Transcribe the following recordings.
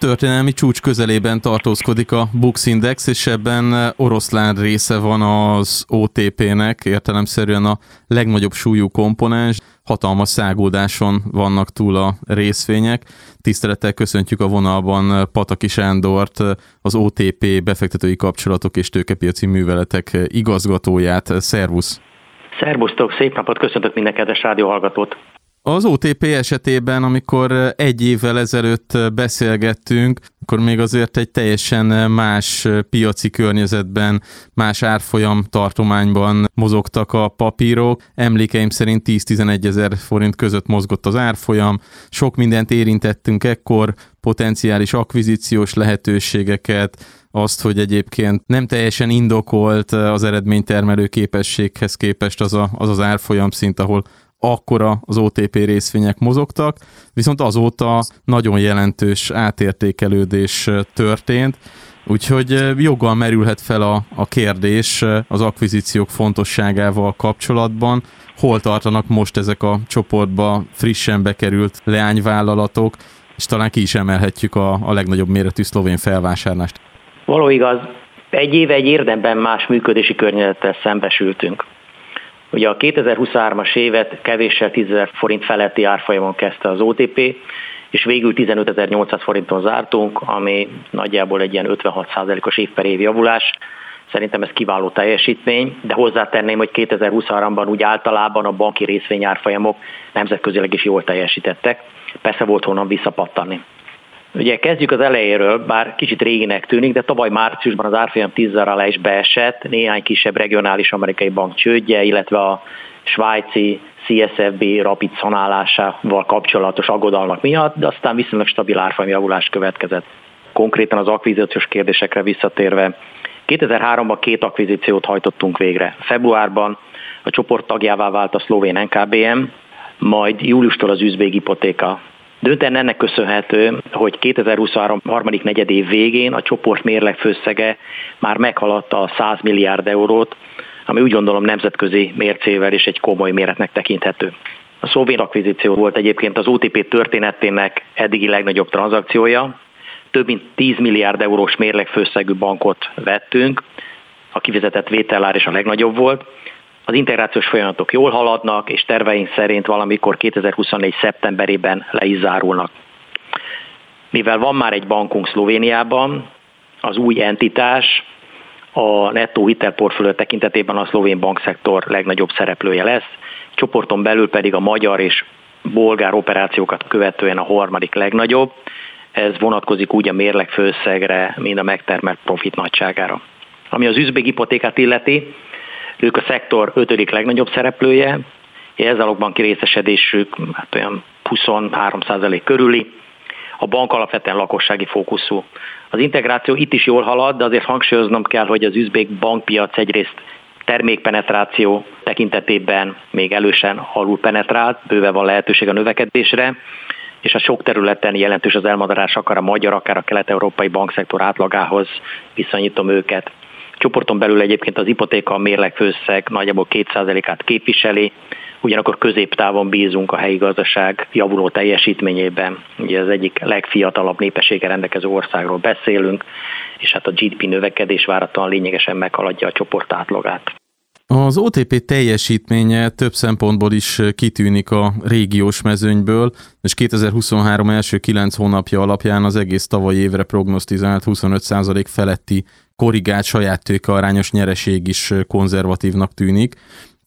történelmi csúcs közelében tartózkodik a Bux Index, és ebben oroszlán része van az OTP-nek, értelemszerűen a legnagyobb súlyú komponens. Hatalmas szágódáson vannak túl a részvények. Tisztelettel köszöntjük a vonalban Pataki Sándort, az OTP befektetői kapcsolatok és tőkepiaci műveletek igazgatóját. Szervusz! Szervusztok, szép napot, köszöntök minden kedves rádióhallgatót! Az OTP esetében, amikor egy évvel ezelőtt beszélgettünk, akkor még azért egy teljesen más piaci környezetben, más árfolyam tartományban mozogtak a papírok. Emlékeim szerint 10-11 ezer forint között mozgott az árfolyam. Sok mindent érintettünk ekkor, potenciális akvizíciós lehetőségeket, azt, hogy egyébként nem teljesen indokolt az eredménytermelő képességhez képest az árfolyam szint, ahol akkora az OTP részvények mozogtak, viszont azóta nagyon jelentős átértékelődés történt, úgyhogy joggal merülhet fel a kérdés az akvizíciók fontosságával kapcsolatban. Hol tartanak most ezek a csoportba frissen bekerült leányvállalatok, és talán ki is emelhetjük a legnagyobb méretű szlovén felvásárlást. Való igaz, egy éve egy érdemben más működési környezettel szembesültünk. Ugye a 2023-as évet kevéssel 10 000 forint feletti árfolyamon kezdte az OTP, és végül 15.800 forinton zártunk, ami nagyjából egy ilyen 56%-os év per év javulás. Szerintem ez kiváló teljesítmény, de hozzátenném, hogy 2023-ban úgy általában a banki részvényárfolyamok nemzetközileg is jól teljesítettek. Persze volt honnan visszapattanni. Ugye kezdjük az elejéről, bár kicsit réginek tűnik, de tavaly márciusban az árfolyam 10 alá is beesett, néhány kisebb regionális amerikai bank csődje, illetve a svájci CSFB rapid szanálásával kapcsolatos aggodalmak miatt, de aztán viszonylag stabil árfolyamjavulás következett. Konkrétan az akvizíciós kérdésekre visszatérve, 2003-ban 2 akvizíciót hajtottunk végre. Februárban a csoport tagjává vált a szlovén NKBM, majd júliustól az üzbég Ipoteka. Döntően ennek köszönhető, hogy 2023 harmadik negyedév végén a csoport mérlegfőszege már meghaladta a 100 milliárd eurót, ami úgy gondolom nemzetközi mércével is egy komoly méretnek tekinthető. A szlovén akvizíció volt egyébként az OTP történetének eddigi legnagyobb tranzakciója. Több mint 10 milliárd eurós mérlegfőszegű bankot vettünk, a kifizetett vételár is a legnagyobb volt. Az integrációs folyamatok jól haladnak, és terveink szerint valamikor 2024. szeptemberében le is zárulnak. Mivel van már egy bankunk Szlovéniában, az új entitás a nettó hitelportfólió tekintetében a szlovén bankszektor legnagyobb szereplője lesz, csoporton belül pedig a magyar és bolgár operációkat követően a harmadik legnagyobb. Ez vonatkozik úgy a mérlegfőszegre, mint a megtermelt profit nagyságára. Ami az üzbég Ipotekát illeti, ők a szektor 5. legnagyobb szereplője, jelzálogban kirészesedésük olyan 23% körüli, a bank alapvetően lakossági fókuszú. Az integráció itt is jól halad, de azért hangsúlyoznom kell, hogy az üzbég bankpiac egyrészt termékpenetráció tekintetében még elősen alul penetrált, bőven van lehetőség a növekedésre, és a sok területen jelentős az elmaradás, akár a magyar, akár a kelet-európai bankszektor átlagához viszonyítom őket. A csoporton belül egyébként az Ipoteka mérlegfőszeg nagyjából 2%-át képviseli, ugyanakkor középtávon bízunk a helyi gazdaság javuló teljesítményében. Ugye az egyik legfiatalabb népességgel rendelkező országról beszélünk, és hát a GDP növekedés várhatóan lényegesen meghaladja a csoport átlagát. Az OTP teljesítménye több szempontból is kitűnik a régiós mezőnyből, és 2023 első 9 hónapja alapján az egész tavalyi évre prognosztizált 25% feletti korrigált saját tőkearányos nyereség is konzervatívnak tűnik.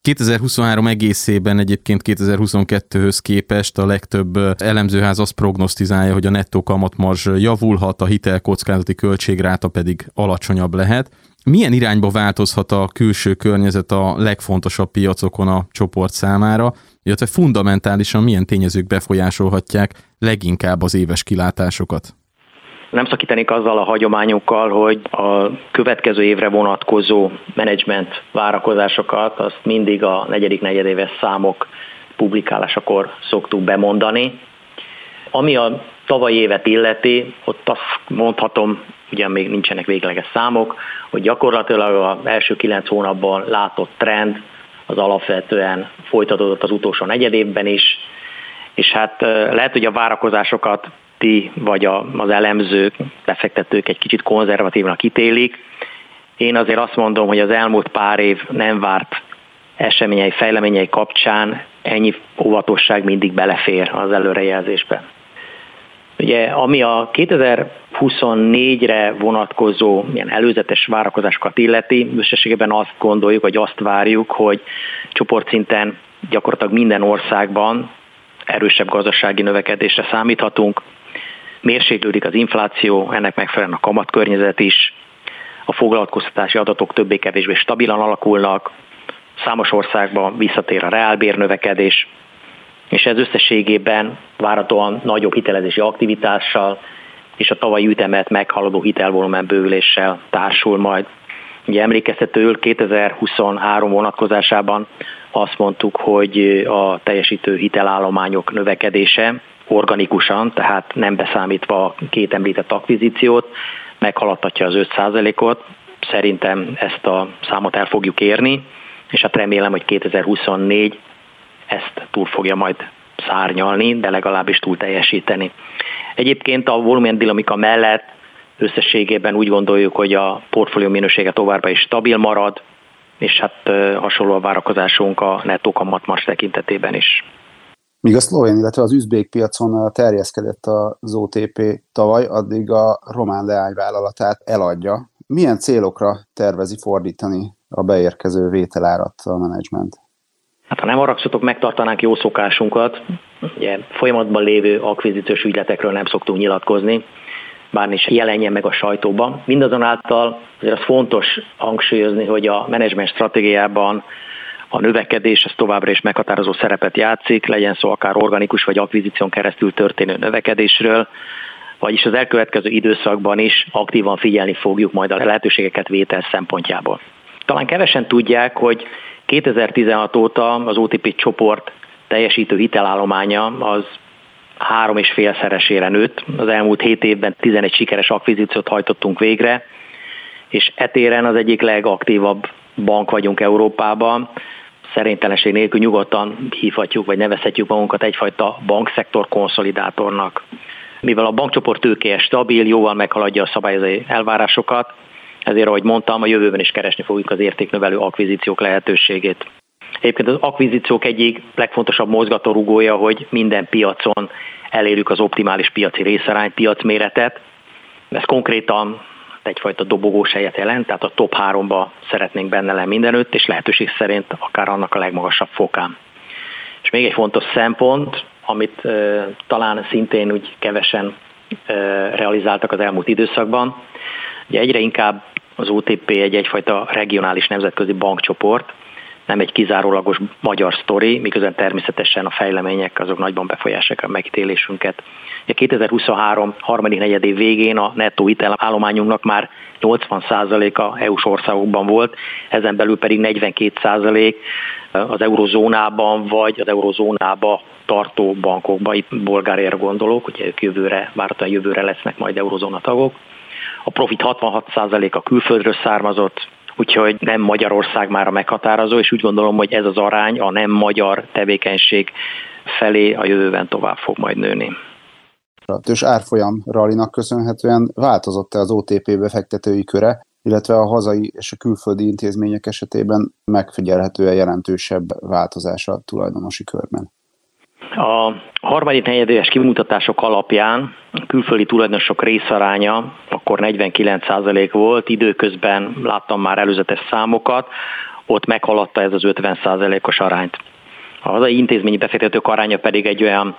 2023 egészében egyébként 2022-höz képest a legtöbb elemzőház azt prognosztizálja, hogy a nettó kamatmarzs javulhat, a hitelkockázati költségráta pedig alacsonyabb lehet. Milyen irányba változhat a külső környezet a legfontosabb piacokon a csoport számára, illetve fundamentálisan milyen tényezők befolyásolhatják leginkább az éves kilátásokat? Nem szakítanék azzal a hagyományokkal, hogy a következő évre vonatkozó menedzsment várakozásokat azt mindig a negyedik negyedéves számok publikálásakor szoktuk bemondani. Ami a tavalyi évet illeti, ott azt mondhatom, ugyan még nincsenek végleges számok, hogy gyakorlatilag az első 9 hónapban látott trend az alapvetően folytatódott az utolsó negyedévben is, és hát lehet, hogy a várakozásokat ti vagy az elemzők, befektetők egy kicsit konzervatívnak ítélik. Én azért azt mondom, hogy az elmúlt pár év nem várt eseményei, fejleményei kapcsán ennyi óvatosság mindig belefér az előrejelzésbe. Ugye, ami a 2024-re vonatkozó ilyen előzetes várakozásokat illeti, összességében azt gondoljuk, vagy azt várjuk, hogy csoportszinten gyakorlatilag minden országban erősebb gazdasági növekedésre számíthatunk. Mérséklődik az infláció, ennek megfelelően a kamatkörnyezet is, a foglalkoztatási adatok többé-kevésbé stabilan alakulnak, számos országban visszatér a reálbérnövekedés, és ez összességében várhatóan nagyobb hitelezési aktivitással és a tavalyi ütemet meghaladó hitelvolumen bővüléssel társul majd. Ugye emlékeztetőül 2023 vonatkozásában azt mondtuk, hogy a teljesítő hitelállományok növekedése organikusan, tehát nem beszámítva a két említett akvizíciót, meghaladhatja az 5%-ot. Szerintem ezt a számot el fogjuk érni, és hát remélem, hogy 2024 ezt túl fogja majd szárnyalni, de legalábbis túl teljesíteni. Egyébként a volumen dinamika mellett összességében úgy gondoljuk, hogy a portfólió minősége továbbra is stabil marad, és hát hasonló a várakozásunk a nettó kamatmarž tekintetében is. Míg a szlovén, illetve az üzbék piacon terjeszkedett az OTP tavaly, addig a román leányvállalatát eladja. Milyen célokra tervezi fordítani a beérkező vételárat a menedzsment? Hát ha nem haragszatok, megtartanánk jó szokásunkat. Ugye folyamatban lévő akvizíciós ügyletekről nem szoktunk nyilatkozni, bármi is jelenjen meg a sajtóban. Mindazonáltal azért az fontos hangsúlyozni, hogy a menedzsment stratégiában a növekedés az továbbra is meghatározó szerepet játszik, legyen szó akár organikus vagy akvizíción keresztül történő növekedésről, vagyis az elkövetkező időszakban is aktívan figyelni fogjuk majd a lehetőségeket vétel szempontjából. Talán kevesen tudják, hogy 2016 óta az OTP csoport teljesítő hitelállománya az 3,5-szeresére nőtt. Az elmúlt 7 évben 11 sikeres akvizíciót hajtottunk végre, és etéren az egyik legaktívabb bank vagyunk Európában. Szerénytelenség nélkül nyugodtan hívhatjuk, vagy nevezhetjük magunkat egyfajta bankszektor konszolidátornak. Mivel a bankcsoport tőkéje stabil, jóval meghaladja a szabályozói elvárásokat, ezért, ahogy mondtam, a jövőben is keresni fogjuk az értéknövelő akvizíciók lehetőségét. Egyébként az akvizíciók egyik legfontosabb mozgatórugója, hogy minden piacon elérjük az optimális piaci részarányt, piacméretet. Ez konkrétan egyfajta dobogós helyet jelent, tehát a top 3-ba szeretnénk benne lenni mindenütt, és lehetőség szerint akár annak a legmagasabb fokán. És még egy fontos szempont, amit talán szintén úgy kevesen realizáltak az elmúlt időszakban, ugye egyre inkább az OTP egyfajta regionális nemzetközi bankcsoport, nem egy kizárólagos magyar sztori, miközben természetesen a fejlemények azok nagyban befolyásolják a megítélésünket. A 2023 harmadik negyedév végén a nettó hitelállományunknak már 80%-a EU-s országokban volt, ezen belül pedig 42% az eurozónában vagy az eurozónába tartó bankokban, itt Bulgáriára gondolok, ugye ők várhatóan jövőre lesznek majd eurozóna tagok. A profit 66%-a külföldről származott, úgyhogy nem Magyarország már a meghatározó, és úgy gondolom, hogy ez az arány a nem magyar tevékenység felé a jövőben tovább fog majd nőni. A tőzs árfolyam rallinak köszönhetően változott-e az OTP befektetői köre, illetve a hazai és a külföldi intézmények esetében megfigyelhetően jelentősebb változás a tulajdonosi körben? A harmadik negyedéves kimutatások alapján a külföldi tulajdonosok részaránya akkor 49% volt, időközben láttam már előzetes számokat, ott meghaladta ez az 50%-os arányt. A hazai intézményi befektetők aránya pedig egy olyan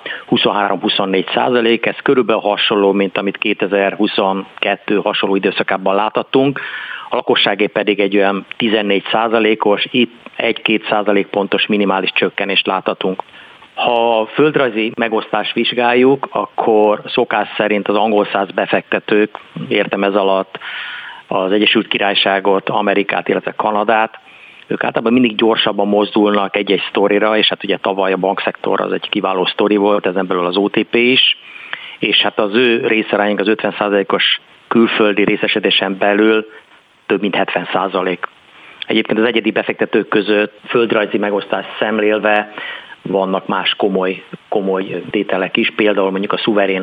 23-24%, ez körülbelül hasonló, mint amit 2022 hasonló időszakában láthattunk. A lakosságé pedig egy olyan 14%-os, itt 1-2% pontos minimális csökkenést láthatunk. Ha a földrajzi megosztást vizsgáljuk, akkor szokás szerint az angol száz befektetők, értem ez alatt az Egyesült Királyságot, Amerikát, illetve Kanadát, ők általában mindig gyorsabban mozdulnak egy-egy sztorira, és hát ugye tavaly a bankszektor az egy kiváló sztori volt, ezen belül az OTP is, és hát az ő részarányunk az 50%-os külföldi részesedésen belül több mint 70%. Egyébként az egyedi befektetők között földrajzi megosztást szemlélve vannak más komoly tételek is, például mondjuk a szuverén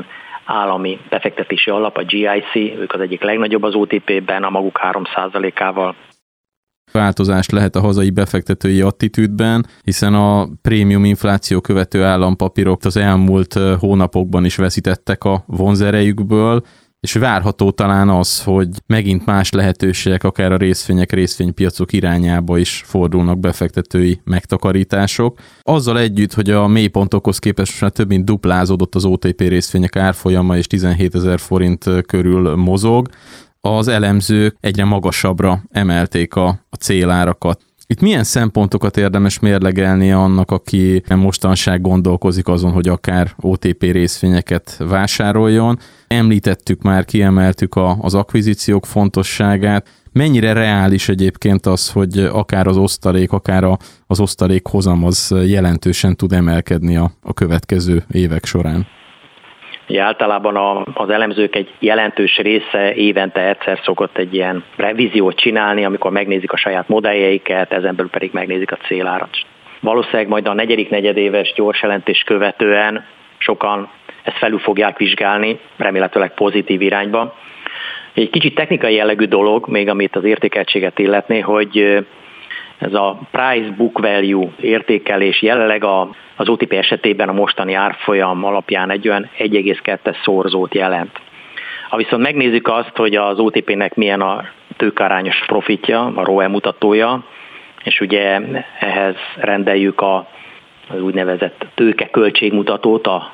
állami befektetési alap, a GIC, ők az egyik legnagyobb az OTP-ben, a maguk 3%-ával. Változást lehet a hazai befektetői attitűdben, hiszen a prémium infláció követő állampapírok az elmúlt hónapokban is veszítettek a vonzerejükből, és várható talán az, hogy megint más lehetőségek, akár a részvénypiacok irányába is fordulnak befektetői megtakarítások. Azzal együtt, hogy a mélypontokhoz képest már több mint duplázódott az OTP részvények árfolyama, és 17 000 forint körül mozog, az elemzők egyre magasabbra emelték a célárakat. Itt milyen szempontokat érdemes mérlegelni annak, aki mostanság gondolkozik azon, hogy akár OTP részvényeket vásároljon? Említettük már, kiemeltük az akvizíciók fontosságát. Mennyire reális egyébként az, hogy akár az osztalék, akár az osztalék hozam az jelentősen tud emelkedni a következő évek során? Ugye általában az elemzők egy jelentős része évente egyszer szokott egy ilyen revíziót csinálni, amikor megnézik a saját modelljeiket, ezen belül pedig megnézik a célárat. Valószínűleg majd a negyedik negyedéves gyors jelentés követően sokan ezt felül fogják vizsgálni, remélhetőleg pozitív irányba. Egy kicsit technikai jellegű dolog, még amit az értékeltséget illetné, hogy ez a price book value értékelés jelenleg az OTP esetében a mostani árfolyam alapján egy olyan 1,2-es szorzót jelent. Ha viszont megnézzük azt, hogy az OTP-nek milyen a tőkearányos profitja, a ROE mutatója, és ugye ehhez rendeljük az úgynevezett tőkeköltségmutatót, a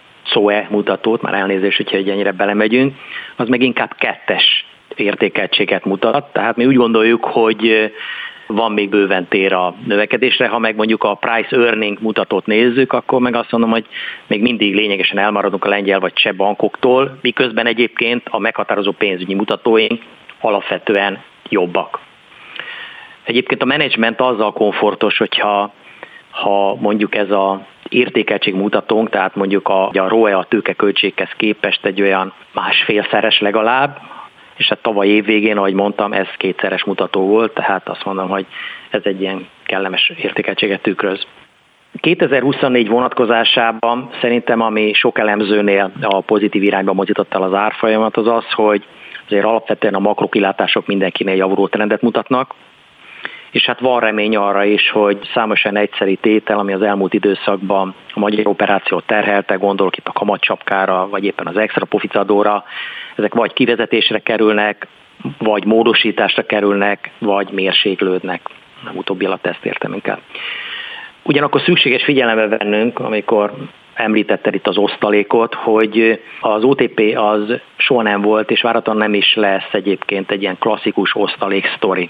SOE mutatót, már elnézést, hogyha ennyire belemegyünk, az meg inkább 2-es értékeltséget mutat. Tehát mi úgy gondoljuk, hogy van még bőven tér a növekedésre. Ha meg mondjuk a price earning mutatót nézzük, akkor meg azt mondom, hogy még mindig lényegesen elmaradunk a lengyel vagy cseh bankoktól, miközben egyébként a meghatározó pénzügyi mutatóink alapvetően jobbak. Egyébként a menedzsment azzal komfortos, hogyha mondjuk ez az értékeltségmutatónk, tehát mondjuk a ROE a tőkeköltséghez képest egy olyan 1,5-szeres legalább, és hát tavaly év végén, ahogy mondtam, ez 2-szeres mutató volt, tehát azt mondom, hogy ez egy ilyen kellemes értékeltséget tükröz. 2024 vonatkozásában szerintem, ami sok elemzőnél a pozitív irányba mozdította el az árfolyamat, az az, hogy azért alapvetően a makrokilátások mindenkinél javuló trendet mutatnak, és hát van remény arra is, hogy számos olyan egyszeri tétel, ami az elmúlt időszakban a magyar operációt terhelte, gondolok itt a kamatcsapkára, vagy éppen az extra profit adóra, ezek vagy kivezetésre kerülnek, vagy módosításra kerülnek, vagy mérséklődnek. Nem utóbbi alatt ezt értem inkább. Ugyanakkor szükséges figyelembe vennünk, amikor említetted itt az osztalékot, hogy az OTP az soha nem volt, és várhatóan nem is lesz egyébként egy ilyen klasszikus osztalék sztori.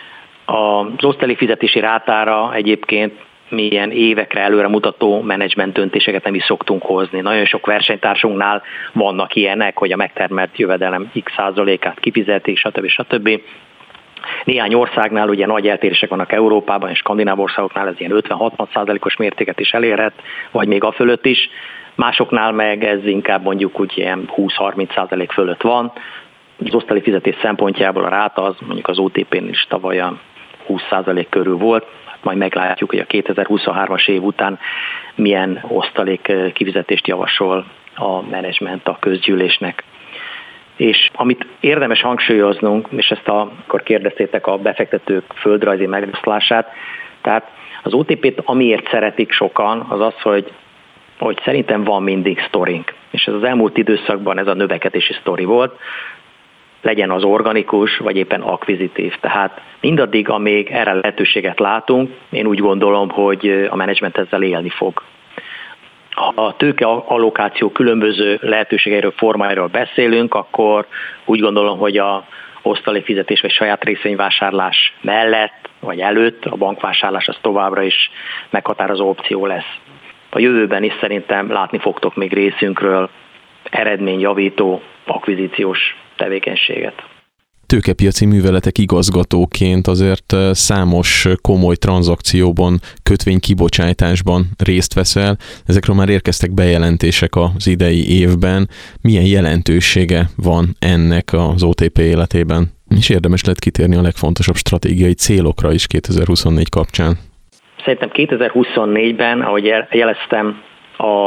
Az osztalékfizetési rátára egyébként milyen évekre előre mutató menedzsment döntéseket nem is szoktunk hozni. Nagyon sok versenytársunknál vannak ilyenek, hogy a megtermelt jövedelem x százalékát kifizetik, stb. Néhány országnál ugye nagy eltérések vannak Európában, és skandináv országoknál ez ilyen 50-60%-os mértéket is elérhet, vagy még a fölött is. Másoknál meg ez inkább mondjuk úgy ilyen 20-30% fölött van. Az osztalékfizetés szempontjából a ráta az mondjuk az OTP-n is tavaly 20% körül volt, majd meglátjuk, hogy a 2023-as év után milyen osztalék kifizetést javasol a menedzsment a közgyűlésnek. És amit érdemes hangsúlyoznunk, és ezt akkor kérdeztétek a befektetők földrajzi megoszlását, tehát az OTP-t amiért szeretik sokan, az az, hogy szerintem van mindig sztorink. És ez az elmúlt időszakban ez a növekedési sztori volt, legyen az organikus, vagy éppen akvizitív. Tehát mindaddig, amíg erre lehetőséget látunk, én úgy gondolom, hogy a menedzsment ezzel élni fog. Ha a tőkeallokáció különböző lehetőségeiről, formáiról beszélünk, akkor úgy gondolom, hogy a osztalékfizetés vagy saját részvényvásárlás mellett, vagy előtt a bankvásárlás az továbbra is meghatározó opció lesz. A jövőben is szerintem látni fogtok még részünkről eredményjavító akvizíciós tevékenységet. Tőkepiaci műveletek igazgatóként azért számos komoly tranzakcióban, kötvénykibocsátásban részt veszel. Ezekről már érkeztek bejelentések az idei évben. Milyen jelentősége van ennek az OTP életében? És érdemes lehet kitérni a legfontosabb stratégiai célokra is 2024 kapcsán. Szerintem 2024-ben, ahogy jeleztem, a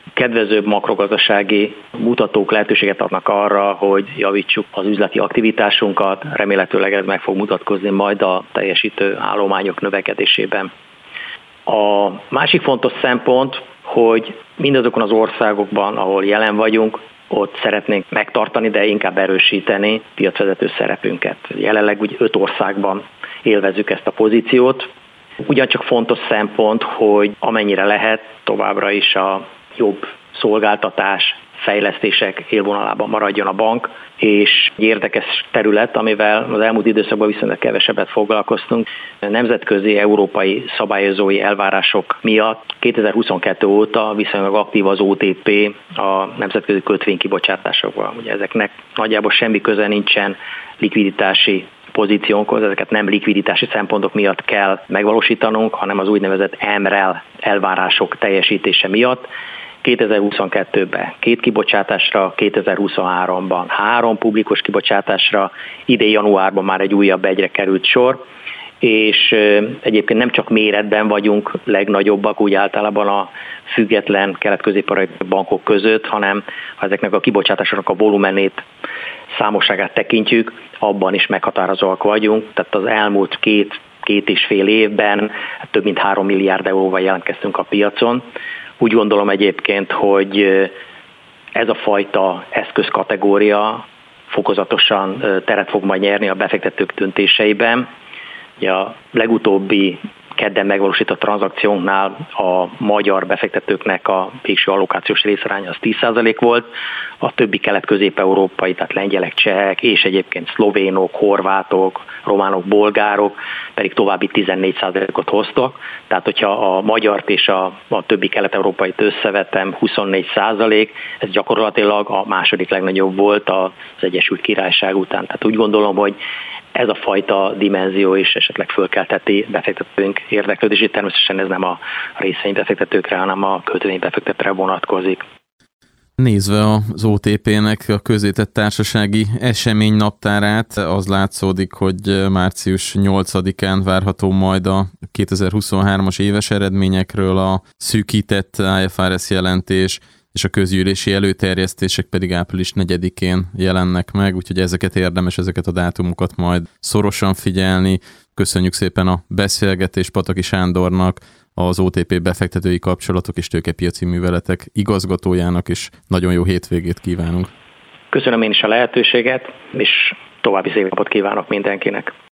kedvezőbb makrogazdasági mutatók lehetőséget adnak arra, hogy javítsuk az üzleti aktivitásunkat, remélhetőleg ez meg fog mutatkozni majd a teljesítő állományok növekedésében. A másik fontos szempont, hogy mindazokon az országokban, ahol jelen vagyunk, ott szeretnénk megtartani, de inkább erősíteni piacvezető szerepünket. Jelenleg úgy 5 országban élvezzük ezt a pozíciót. Ugyancsak fontos szempont, hogy amennyire lehet, továbbra is a jobb szolgáltatás, fejlesztések élvonalában maradjon a bank, és egy érdekes terület, amivel az elmúlt időszakban viszonylag kevesebbet foglalkoztunk, nemzetközi európai szabályozói elvárások miatt 2022 óta viszonylag aktív az OTP a nemzetközi kötvénykibocsátásokban. Ugye ezeknek nagyjából semmi köze nincsen likviditási pozíciónkhoz, ezeket nem likviditási szempontok miatt kell megvalósítanunk, hanem az úgynevezett MREL elvárások teljesítése miatt. 2022-ben 2 kibocsátásra, 2023-ban 3 publikus kibocsátásra, idén januárban már egy újabb egyre került sor, és egyébként nem csak méretben vagyunk legnagyobbak, úgy általában a független kelet-közép-európai bankok között, hanem ha ezeknek a kibocsátásoknak a volumenét, számosságát tekintjük, abban is meghatározóak vagyunk, tehát az elmúlt két és fél évben több mint 3 milliárd euróval jelentkeztünk a piacon. Úgy gondolom egyébként, hogy ez a fajta eszközkategória fokozatosan teret fog majd nyerni a befektetők döntéseiben. Ugye a legutóbbi kedden megvalósított tranzakciónknál a magyar befektetőknek a végső allokációs részaránya az 10% volt, a többi kelet-közép-európai, tehát lengyelek, csehek és egyébként szlovénok, horvátok, románok, bolgárok pedig további 14%-ot hoztak. Tehát, hogyha a magyart és a többi kelet-európait összevetem, 24%, ez gyakorlatilag a második legnagyobb volt az Egyesült Királyság után. Tehát úgy gondolom, hogy ez a fajta dimenzió is esetleg fölkelteti befektetőink érdeklődését. Természetesen ez nem a részvénybefektetőkre, hanem a kötvénybefektetőkre vonatkozik. Nézve az OTP-nek a közzétett társasági eseménynaptárát, az látszódik, hogy március 8-án várható majd a 2023-as éves eredményekről a szűkített IFRS jelentés, és a közgyűlési előterjesztések pedig április 4-én jelennek meg, úgyhogy ezeket a dátumokat majd szorosan figyelni. Köszönjük szépen a beszélgetést Pataki Sándornak, az OTP befektetői kapcsolatok és tőkepiaci műveletek igazgatójának, és nagyon jó hétvégét kívánunk. Köszönöm én is a lehetőséget, és további szép napot kívánok mindenkinek.